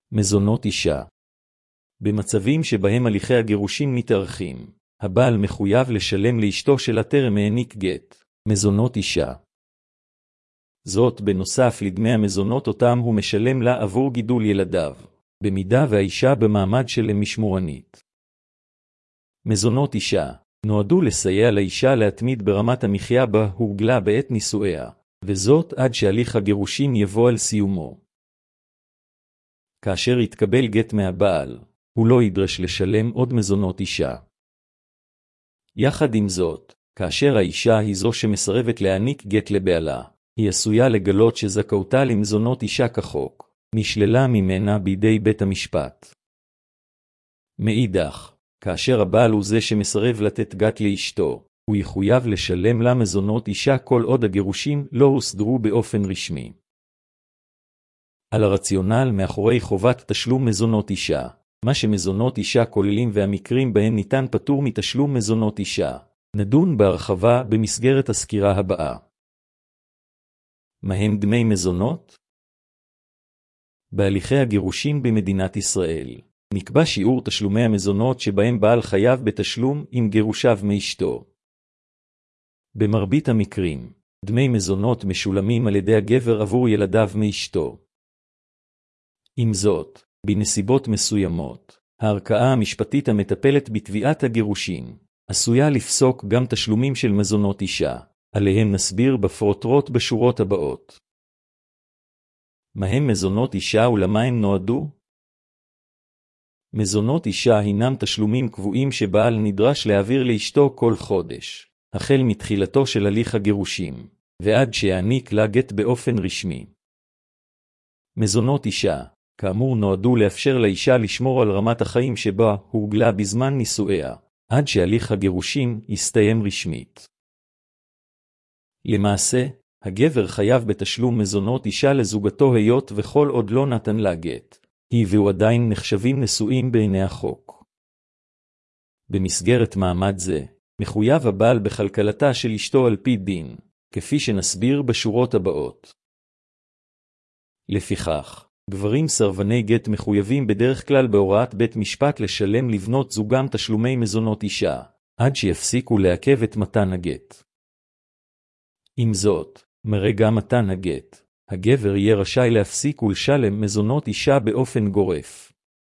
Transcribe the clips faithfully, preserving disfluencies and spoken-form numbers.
מזונות אישה. במצבים שבהם הליכי הגירושים מתארכים, הבעל מחויב לשלם לאשתו של הטרם העניק גט, מזונות אישה. זאת בנוסף לדמי המזונות אותם הוא משלם לה עבור גידול ילדיו, במידה והאישה במעמד של משמורנית. מזונות אישה נועדו לסייע לאישה להתמיד ברמת המחיה בה הורגלה בעת נישואיה, וזאת עד שהליך הגירושים יבוא על סיומו. כאשר יתקבל גט מהבעל, הוא לא ידרש לשלם עוד מזונות אישה. יחד עם זאת, כאשר האישה היא זו שמסרבת להעניק גט לבעלה, היא עשויה לגלות שזכאותה למזונות אישה כחוק, נשללה ממנה בידי בית המשפט. מאידך, כאשר הבעל הוא זה שמסרב לתת גט לאשתו, הוא יחויב לשלם לה מזונות אישה כל עוד הגירושים לא הוסדרו באופן רשמי. על הרציונל מאחורי חובת תשלום מזונות אישה, מה שמזונות אישה כוללים והמקרים בהם ניתן פטור מתשלום מזונות אישה, נדון בהרחבה במסגרת הסקירה הבאה. מהם דמי מזונות? בהליכי הגירושים במדינת ישראל, נקבע שיעור תשלומי המזונות שבהם בעל חייב בתשלום עם גירושיו מאשתו. במרבית המקרים, דמי מזונות משולמים על ידי הגבר עבור ילדיו מאשתו. עם זאת, בנסיבות מסוימות, הערכאה המשפטית המטפלת בתביעת הגירושים, עשויה לפסוק גם תשלומים של מזונות אישה, עליהם נסביר בפרוטרוט בשורות הבאות. מהם מזונות אישה ולמה הם נועדו? מזונות אישה הינם תשלומים קבועים שבעל נדרש להעביר לאשתו כל חודש, החל מתחילתו של הליך הגירושים, ועד שיעניק לה גט באופן רשמי. מזונות אישה, כאמור נועדו לאפשר לאישה לשמור על רמת החיים שבה הורגלה בזמן נישואיה, עד שהליך הגירושים יסתיים רשמית. למעשה, הגבר חייב בתשלום מזונות אישה לזוגתו היות וכל עוד לא נתן לה גט, היא והוא עדיין נחשבים נשואים בעיני החוק. במסגרת מעמד זה, מחויב הבעל בכלכלתה של אשתו על פי דין, כפי שנסביר בשורות הבאות. לפיכך, גברים סרבני גט מחויבים בדרך כלל בהוראת בית משפט לשלם לבנות זוגם תשלומי מזונות אישה, עד שיפסיקו לעכב את מתן הגט. עם זאת, מרגע מתן הגט, הגבר יהיה רשאי להפסיק ולשלם מזונות אישה באופן גורף.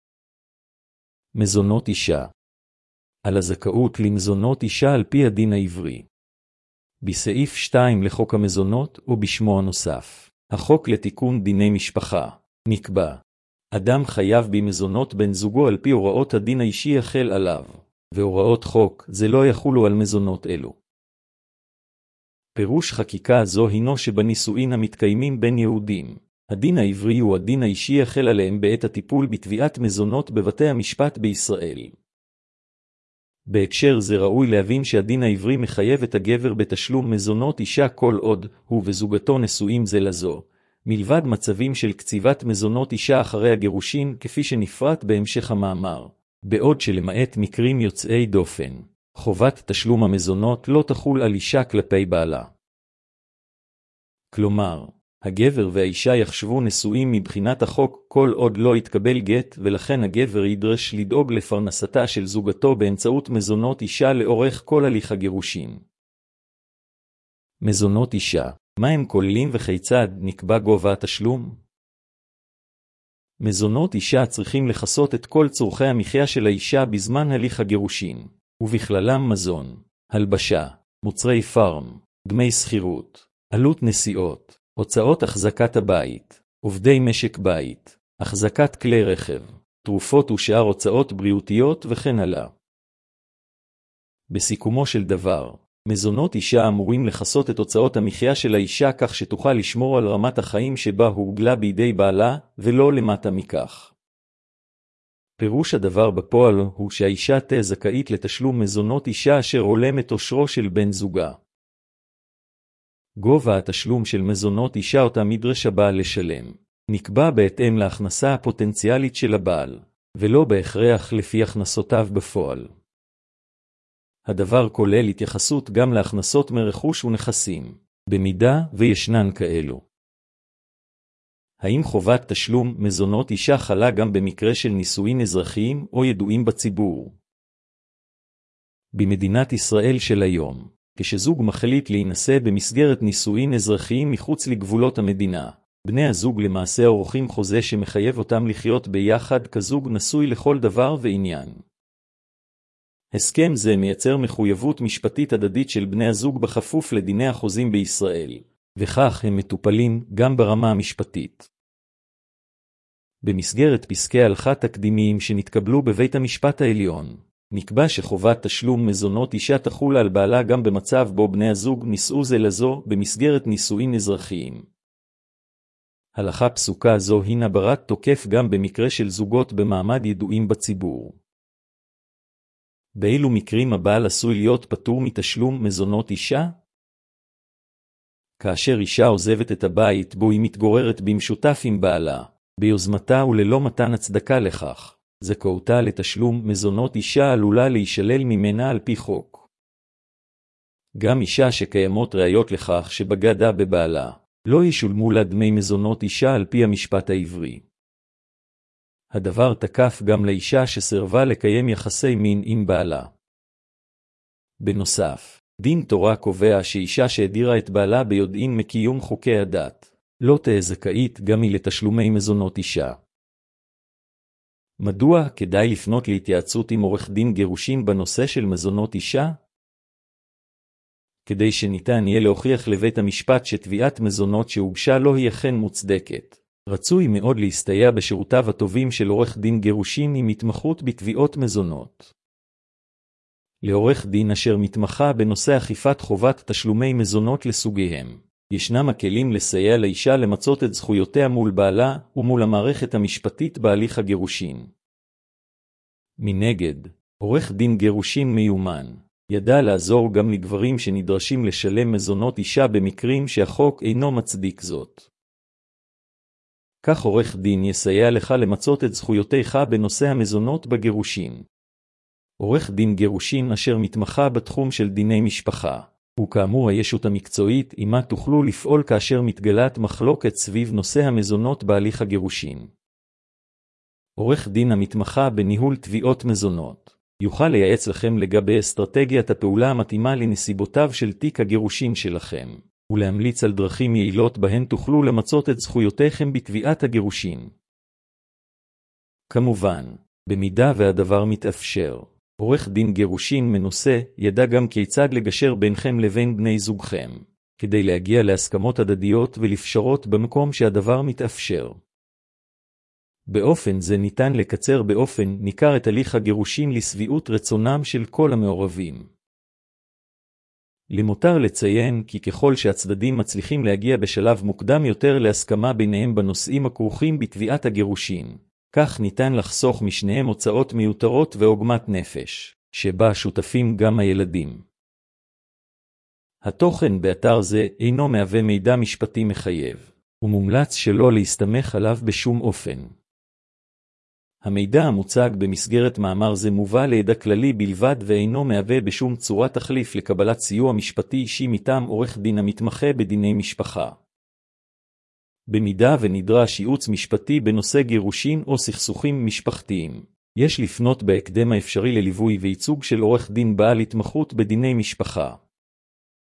מזונות אישה. על הזכאות למזונות אישה על פי הדין העברי. בסעיף שתיים לחוק המזונות או בשמו הנוסף, החוק לתיקון דיני משפחה, נקבע. אדם חייב במזונות בן זוגו על פי הוראות הדין האישי החל עליו, והוראות חוק זה לא יחולו על מזונות אלו. פירוש חקיקה זו הינו שבנישואין המתקיימים בין יהודים, הדין העברי הוא הדין האישי החל עליהם בעת הטיפול בתביעת מזונות בבתי המשפט בישראל. בהקשר זה ראוי להבין שהדין העברי מחייב את הגבר בתשלום מזונות אישה כל עוד הוא וזוגתו נשואים זה לזו, מלבד מצבים של קציבת מזונות אישה אחרי הגירושים כפי שנפרט בהמשך המאמר, בעוד שלמעט מקרים יוצאי דופן, חובת תשלום המזונות לא תחול על אישה כלפי בעלה. כלומר, הגבר והאישה יחשבו נשואים מבחינת החוק כל עוד לא יתקבל גט, ולכן הגבר ידרש לדאוג לפרנסתה של זוגתו באמצעות מזונות אישה לאורך כל הליך הגירושים. מזונות אישה, מה הם כוללים וכיצד נקבע גובה התשלום? מזונות אישה צריכים לכסות את כל צורכי המחיה של האישה בזמן הליך הגירושים, ובכללם מזון, הלבשה, מוצרי פארם, דמי שכירות, עלות נסיעות, הוצאות החזקת הבית, עובדי משק בית, החזקת כלי רכב, תרופות ושאר הוצאות בריאותיות וכן הלאה. בסיכומו של דבר, מזונות אישה אמורים לכסות את הוצאות המחיה של האישה כך שתוכל לשמור על רמת החיים שבה הורגלה בידי בעלה ולא למטה מכך. פירוש הדבר בפועל הוא שהאישה תהיה זכאית לתשלום מזונות אישה אשר הולם את עושרו של בן זוגה. גובה התשלום של מזונות אישה אותה נדרש הבעל לשלם, נקבע בהתאם להכנסה הפוטנציאלית של הבעל, ולא בהכרח לפי הכנסותיו בפועל. הדבר כולל התייחסות גם להכנסות מרכוש ונכסים, במידה וישנן כאלו. האם חובת תשלום מזונות אישה חלה גם במקרה של נישואין אזרחיים או ידועים בציבור? במדינת ישראל של היום, כשזוג מחליט להינשא במסגרת נישואין אזרחיים מחוץ לגבולות המדינה, בני הזוג למעשה עורכים חוזה שמחייב אותם לחיות ביחד כזוג נשוי לכל דבר ועניין. הסכם זה מייצר מחויבות משפטית הדדית של בני הזוג בכפוף לדיני החוזים בישראל, וכך הם מטופלים גם ברמה המשפטית. במסגרת פסקי הלכה תקדימיים שנתקבלו בבית המשפט העליון, נקבע שחובת תשלום מזונות אישה תחול על בעלה גם במצב בו בני הזוג נישאו זה לזו במסגרת נישואין אזרחיים. הלכה פסוקה זו הינה ברת תוקף גם במקרה של זוגות במעמד ידועים בציבור. באילו מקרים הבעל עשוי להיות פטור מתשלום מזונות אישה? כאשר אישה עוזבת את הבית בו היא מתגוררת במשותף עם בעלה, ביוזמתה וללא מתן הצדקה לכך, זכאותה לתשלום מזונות אישה עלולה להישלל ממנה על פי חוק. גם אישה שקיימות ראיות לכך שבגדה בבעלה, לא ישולמו לה דמי מזונות אישה על פי המשפט העברי. הדבר תקף גם לאישה שסרבה לקיים יחסי מין עם בעלה. בנוסף, דין תורה קובע שאישה שהדירה את בעלה ביודעין מקיום חוקי הדת, לא תהיה זכאית גם היא לתשלומי מזונות אישה. מדוע כדאי לפנות להתייעצות עם עורך דין גירושין בנושא של מזונות אישה? כדי שניתן יהיה להוכיח לבית המשפט שתביעת מזונות שהוגשה לא היא אכן מוצדקת. רצוי מאוד להסתייע בשירותיו הטובים של עורך דין גירושין עם התמחות בתביעות מזונות. לעורך דין אשר מתמחה בנושא אכיפת חובת תשלומי מזונות לסוגיהם, ישנם הכלים לסייע לאישה למצות את זכויותיה מול בעלה ומול המערכת המשפטית בהליך הגירושין. מנגד, עורך דין גירושין מיומן, ידע לעזור גם לגברים שנדרשים לשלם מזונות אישה במקרים שהחוק אינו מצדיק זאת. כך עורך דין יסייע לך למצות את זכויותיך בנושא המזונות בגירושין. עורך דין גירושין אשר מתמחה בתחום של דיני משפחה, הוא כאמור הישות המקצועית עמה תוכלו לפעול כאשר מתגלת מחלוקת סביב נושא המזונות בהליך הגירושין. עורך דין המתמחה בניהול תביעות מזונות, יוכל לייעץ לכם לגבי אסטרטגיית הפעולה המתאימה לנסיבותיו של תיק הגירושין שלכם, ולהמליץ על דרכים יעילות בהן תוכלו למצות את זכויותיכם בתביעת הגירושין. כמובן, במידה והדבר מתאפשר, עורך דין גירושין מנוסה ידע גם כיצד לגשר בינכם לבין בני זוגכם, כדי להגיע להסכמות הדדיות ולפשרות במקום שהדבר מתאפשר. באופן זה ניתן לקצר באופן ניכר את הליך הגירושין לשביעות רצונם של כל המעורבים. למותר לציין כי ככל שהצדדים מצליחים להגיע בשלב מוקדם יותר להסכמה ביניהם בנושאים הכרוכים בתביעת הגירושין, כך ניתן לחסוך משניהם הוצאות מיותרות ועוגמת נפש, שבה שותפים גם הילדים. התוכן באתר זה אינו מהווה מידע משפטי מחייב, ומומלץ שלא להסתמך עליו בשום אופן. המידע המוצג במסגרת מאמר זה מובא לידע כללי בלבד ואינו מהווה בשום צורה תחליף לקבלת סיוע משפטי אישי מטעם עורך דין המתמחה בדיני משפחה. במידה ונדרש ייעוץ משפטי בנושא גירושין או סכסוכים משפחתיים, יש לפנות בהקדם האפשרי לליווי וייצוג של עורך דין בעל התמחות בדיני משפחה.